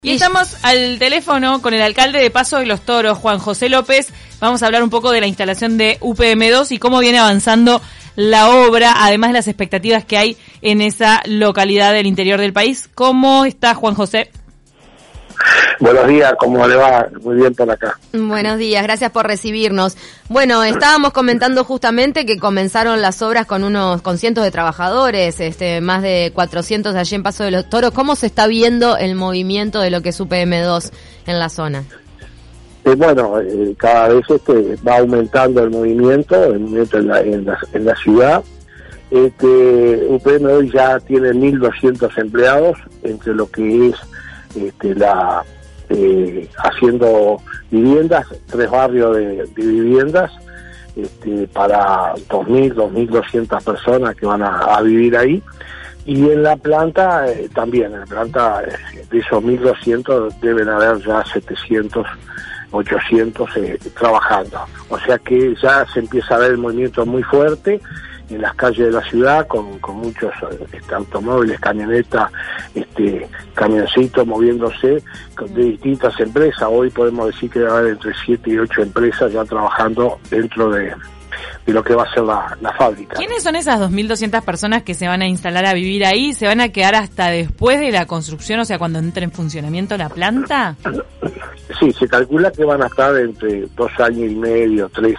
Y estamos al teléfono con el alcalde de Paso de los Toros, Juan José López. Vamos a hablar un poco de la instalación de UPM2 y cómo viene avanzando la obra, además de las expectativas que hay en esa localidad del interior del país. ¿Cómo está, Juan José? Buenos días, ¿cómo le va? Muy bien por acá. Buenos días, gracias por recibirnos. Bueno, estábamos comentando justamente que comenzaron las obras con cientos de trabajadores, más de 400 allí en Paso de los Toros. ¿Cómo se está viendo el movimiento de lo que es UPM2 en la zona? Cada vez va aumentando el movimiento en la ciudad. UPM2 ya tiene 1.200 empleados, entre lo que es haciendo viviendas, 3 barrios de viviendas para 2.200 personas que van a vivir ahí, y en la planta también, en la planta de esos 1.200 deben haber ya 700, 800 trabajando, o sea que ya se empieza a ver el movimiento muy fuerte en las calles de la ciudad, con muchos automóviles, camionetas, camioncitos moviéndose de distintas empresas. Hoy podemos decir que va a haber entre 7 y 8 empresas ya trabajando dentro de lo que va a ser la fábrica. ¿Quiénes son esas 2.200 personas que se van a instalar a vivir ahí? ¿Se van a quedar hasta después de la construcción, o sea, cuando entre en funcionamiento la planta? Sí, se calcula que van a estar entre 2 años y medio, 3,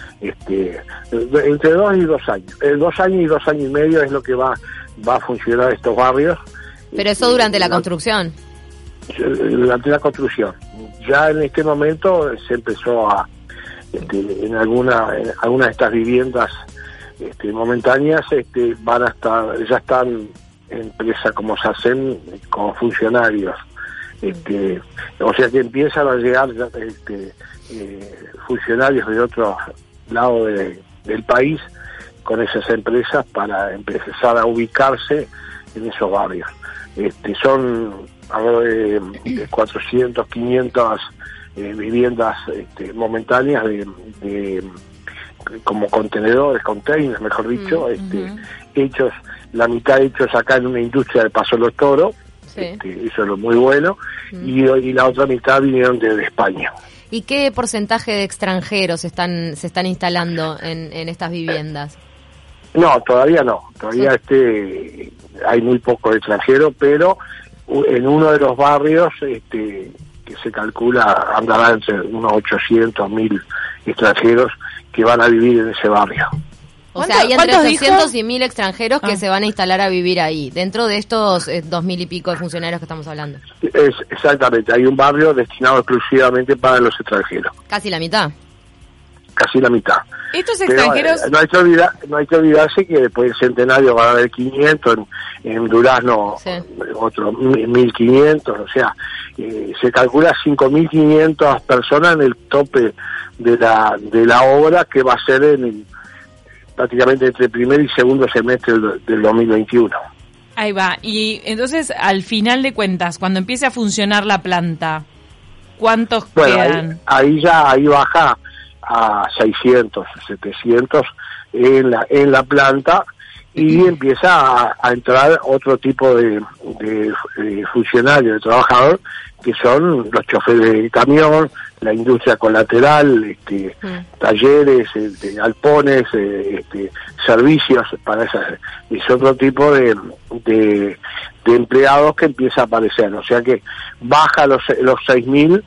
entre 2 y 2 años. 2 años y 2 años y medio es lo que va a funcionar estos barrios. Pero eso durante la construcción. Durante la construcción. Ya en este momento se empezó en alguna de estas viviendas momentáneas ya están empresas como SACEM con funcionarios. O sea que empiezan a llegar funcionarios de otros lados del país con esas empresas para empezar a ubicarse en esos barrios. Son alrededor de 400, 500 viviendas momentáneas como containers, mejor dicho, hechos, la mitad hechos acá en una industria de Paso de los Toros. Sí. Eso es lo muy bueno, y la otra mitad vinieron de España. ¿Y qué porcentaje de extranjeros se están instalando en estas viviendas? No, todavía no. Todavía hay muy pocos extranjeros, pero en uno de los barrios que se calcula andará entre unos 800.000 extranjeros que van a vivir en ese barrio. O sea, hay entre 800 y 1.000 extranjeros que se van a instalar a vivir ahí, dentro de estos 2.000 y pico de funcionarios que estamos hablando. Exactamente, hay un barrio destinado exclusivamente para los extranjeros. Casi la mitad. Casi la mitad. Estos extranjeros... Pero, no hay que olvidarse que después del Centenario van a haber 500, en Durazno otros 1.500, o sea, se calcula 5.500 personas en el tope de la obra, que va a ser prácticamente entre el primer y segundo semestre del 2021. Ahí va. Y entonces, al final de cuentas, cuando empiece a funcionar la planta, ¿cuántos quedan? Ahí baja a 600, 700 en la planta, y empieza a entrar otro tipo de funcionarios, de trabajador, que son los choferes de camión, la industria colateral, talleres, galpones, servicios para es otro tipo de empleados que empieza a aparecer, o sea que baja los 6.000,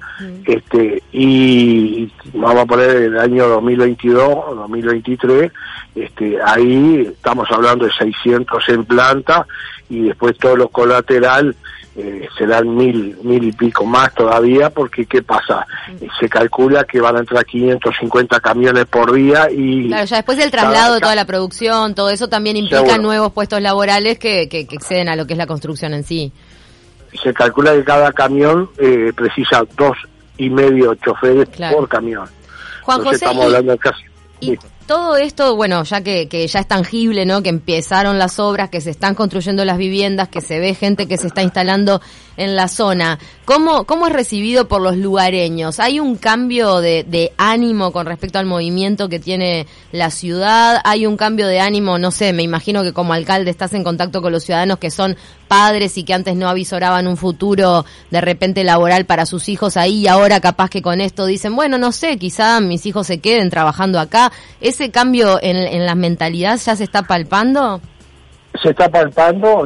y vamos a poner el año 2022, 2023, ahí estamos hablando de 600 en planta, y después todo lo colateral serán 1.000 y pico más todavía, porque ¿qué pasa? Se calcula que van a entrar 550 camiones por día, y claro, ya después del traslado de toda la producción, todo eso también implica nuevos puestos laborales que exceden a lo que es la construcción en sí. Se calcula que cada camión precisa 2,5 choferes por camión. Juan José, estamos hablando de casi... todo esto, bueno, ya que ya es tangible, ¿no? Que empezaron las obras, que se están construyendo las viviendas, que se ve gente que se está instalando en la zona. ¿Cómo es recibido por los lugareños? ¿Hay un cambio de ánimo con respecto al movimiento que tiene la ciudad? ¿Hay un cambio de ánimo? No sé, me imagino que como alcalde estás en contacto con los ciudadanos que son padres y que antes no avisoraban un futuro de repente laboral para sus hijos ahí, y ahora capaz que con esto dicen, bueno, no sé, quizá mis hijos se queden trabajando acá. ¿Ese cambio en la mentalidad ya se está palpando? Se está palpando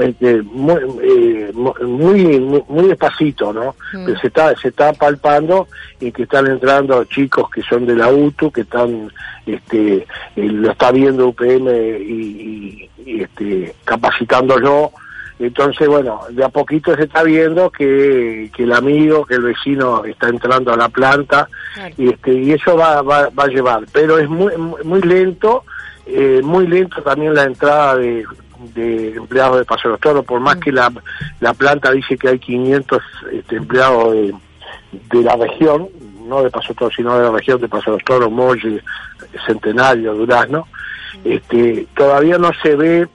muy despacito, ¿no? Pero se está palpando y que están entrando chicos que son de la UTU, que están lo está viendo UPM y capacitándolo. Entonces, bueno, de a poquito se está viendo que el amigo, que el vecino está entrando a la planta, claro. Y eso va a llevar, pero es muy lento también la entrada de empleados de Paso de los Toros, por más que la planta dice que hay 500 empleados de la región, no de Paso de los Toros, sino de la región de Paso de los Toros, Molle, Centenario, Durazno, todavía no se ve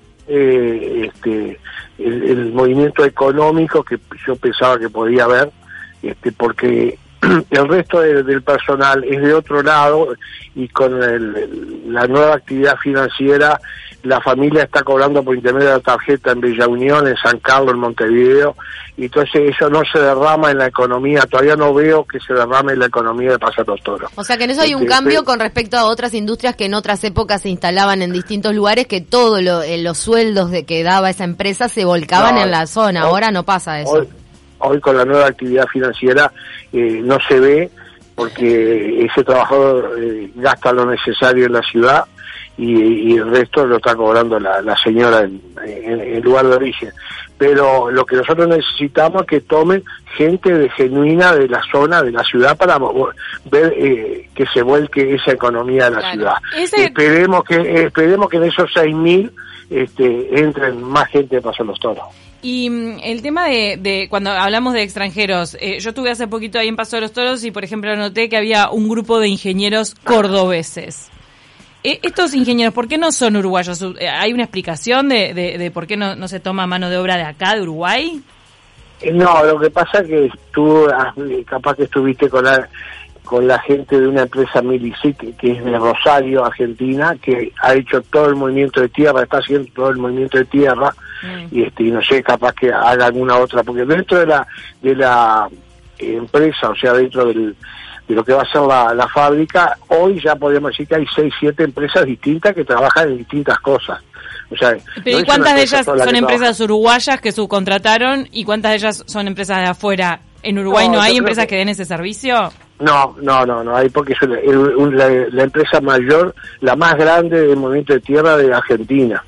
el movimiento económico que yo pensaba que podía haber, porque el resto del personal es de otro lado, y con la nueva actividad financiera la familia está cobrando por intermedio de la tarjeta en Bella Unión, en San Carlos, en Montevideo, y entonces eso no se derrama en la economía. Todavía no veo que se derrame en la economía de Paso de los Toros. O sea que en eso hay un cambio con respecto a otras industrias que en otras épocas se instalaban en distintos lugares, que todos los sueldos que daba esa empresa se volcaban en la zona. Ahora no pasa eso. Hoy con la nueva actividad financiera no se ve, porque ese trabajador gasta lo necesario en la ciudad y el resto lo está cobrando la señora en el lugar de origen. Pero lo que nosotros necesitamos es que tomen gente genuina de la zona, de la ciudad, para ver que se vuelque esa economía de la ciudad. Esperemos que en esos 6.000 entren más gente de Paso de los Toros. Y el tema de cuando hablamos de extranjeros, yo estuve hace poquito ahí en Paso de los Toros y, por ejemplo, noté que había un grupo de ingenieros cordobeses. Estos ingenieros, ¿por qué no son uruguayos? ¿Hay una explicación de por qué no se toma mano de obra de acá, de Uruguay? No, lo que pasa es que tú capaz que estuviste con la gente de una empresa Milicic, que es de Rosario, Argentina, que ha hecho todo el movimiento de tierra, está haciendo todo el movimiento de tierra, y no sé, capaz que haga alguna otra, porque dentro de la empresa, o sea, dentro de lo que va a ser la fábrica, hoy ya podemos decir que hay 6-7 empresas distintas que trabajan en distintas cosas. O sea, pero ¿y cuántas de ellas son empresas uruguayas que subcontrataron y cuántas de ellas son empresas de afuera? ¿En Uruguay no hay empresas que den ese servicio? No hay, porque es la empresa mayor, la más grande del movimiento de tierra de Argentina.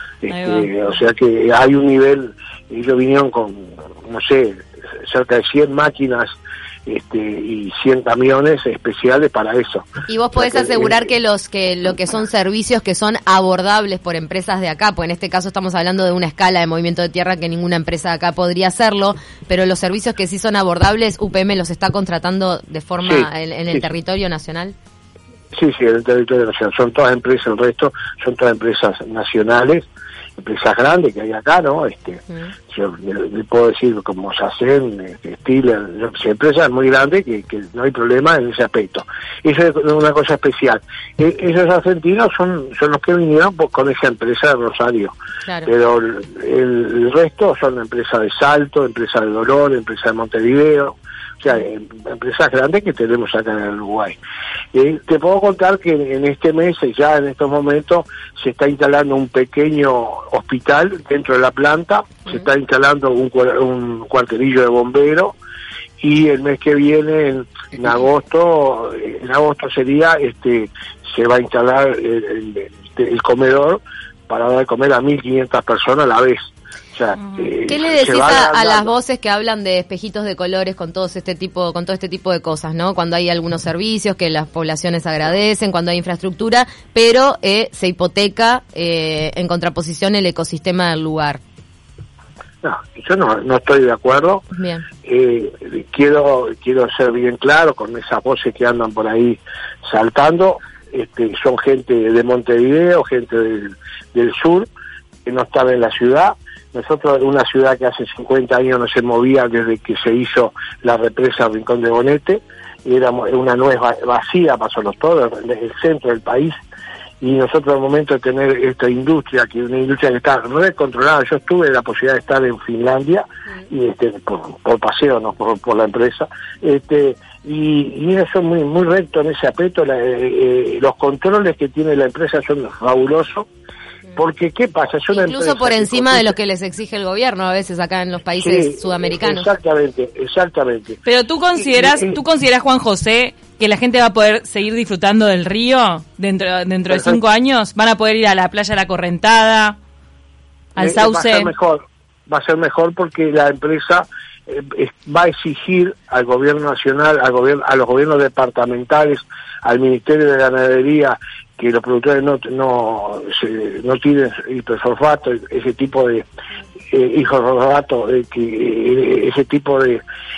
O sea que hay un nivel, ellos vinieron con, no sé, cerca de 100 máquinas y 100 camiones especiales para eso. Y vos podés asegurar que lo que son servicios que son abordables por empresas de acá, pues en este caso estamos hablando de una escala de movimiento de tierra que ninguna empresa de acá podría hacerlo, pero los servicios que sí son abordables, UPM los está contratando de forma en el territorio nacional. Sí, en el territorio nacional. Son todas empresas, el resto son todas empresas nacionales, empresas grandes que hay acá, ¿no? Yo le puedo decir como SACEN, Stiller, empresas muy grandes que no hay problema en ese aspecto. Eso es una cosa especial. Esos argentinos son los que vinieron con esa empresa de Rosario. Claro. Pero el resto son empresas de Salto, empresas de Dolor, empresas de Montevideo. O sea, empresas grandes que tenemos acá en el Uruguay. Te puedo contar que en este mes, ya en estos momentos, se está instalando un pequeño hospital dentro de la planta, se está instalando un cuartelillo de bomberos, y el mes que viene, en agosto sería, se va a instalar el comedor para dar de comer a 1.500 personas a la vez. O sea, ¿qué le decís a las voces que hablan de espejitos de colores con todo este tipo de cosas, ¿no? Cuando hay algunos servicios que las poblaciones agradecen, cuando hay infraestructura, pero se hipoteca en contraposición el ecosistema del lugar. No, yo no estoy de acuerdo. Bien. Quiero ser bien claro con esas voces que andan por ahí saltando. son gente de Montevideo, gente del sur, que no estaba en la ciudad. Nosotros, una ciudad que hace 50 años no se movía desde que se hizo la represa Rincón de Bonete, era una nueva vacía, Paso los Toros, el centro del país, y nosotros al momento de tener esta industria, que es una industria que está recontrolada, yo tuve la posibilidad de estar en Finlandia, y por paseo, no por la empresa, y ellos son muy rectos en ese aspecto, los controles que tiene la empresa son fabulosos. Porque, ¿qué pasa? Es una incluso por encima de lo que les exige el gobierno a veces acá en los países sudamericanos. Exactamente. Pero ¿tú consideras, Juan José, que la gente va a poder seguir disfrutando del río dentro de 5 años? ¿Van a poder ir a la playa La Correntada, al Sauce? Va a ser mejor porque la empresa va a exigir al gobierno nacional, a los gobiernos departamentales, al Ministerio de Ganadería, que los productores no tiren hipersulfato, ese tipo de hidrosulfato, ese tipo de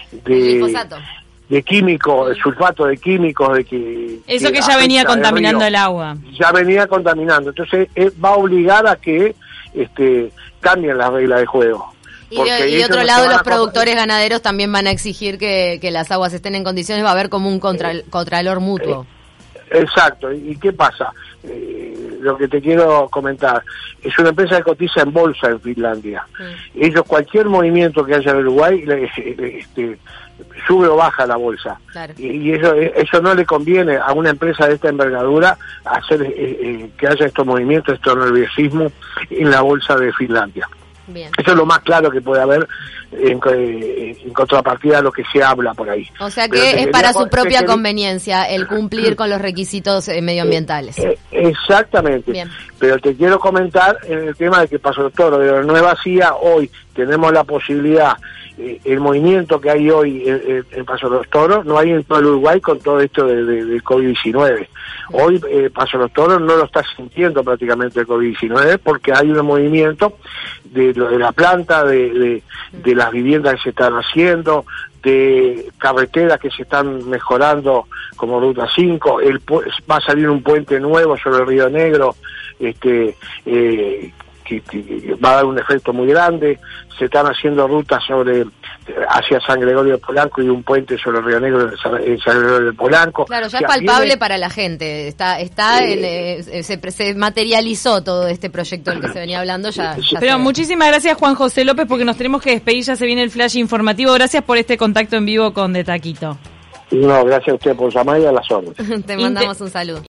químicos, sulfato de químicos, eso que ya venía contaminando el agua. Ya venía contaminando, entonces va a obligar a que cambien las reglas de juego. Y de otro lado, los productores ganaderos también van a exigir que las aguas estén en condiciones, va a haber como un contralor mutuo. Exacto, ¿y qué pasa? Lo que te quiero comentar, es una empresa que cotiza en bolsa en Finlandia. Ellos, cualquier movimiento que haya en Uruguay, sube o baja la bolsa. Claro. Y eso no le conviene a una empresa de esta envergadura hacer que haya estos movimientos, estos nerviosismos en la bolsa de Finlandia. Bien. Eso es lo más claro que puede haber en contrapartida a lo que se habla por ahí. O sea que es para su propia conveniencia el cumplir con los requisitos medioambientales. Exactamente. Bien. Pero te quiero comentar en el tema de que Paso los Toros no es vacía. Hoy tenemos la posibilidad, el movimiento que hay hoy en Paso los Toros no hay en todo el Uruguay con todo esto del COVID-19. Hoy Paso los Toros no lo está sintiendo prácticamente el COVID-19 porque hay un movimiento de la planta, de las viviendas que se están haciendo, de carreteras que se están mejorando como Ruta 5, va a salir un puente nuevo sobre el Río Negro, que va a dar un efecto muy grande. Se están haciendo rutas hacia San Gregorio de Polanco y un puente sobre el Río Negro en San Gregorio de Polanco. Claro, ya es palpable para la gente. Se materializó todo este proyecto del que se venía hablando. Pero muchísimas gracias, Juan José López, porque nos tenemos que despedir. Ya se viene el flash informativo. Gracias por este contacto en vivo con De Taquito. No, gracias a usted por llamar y a las órdenes. Te mandamos un saludo.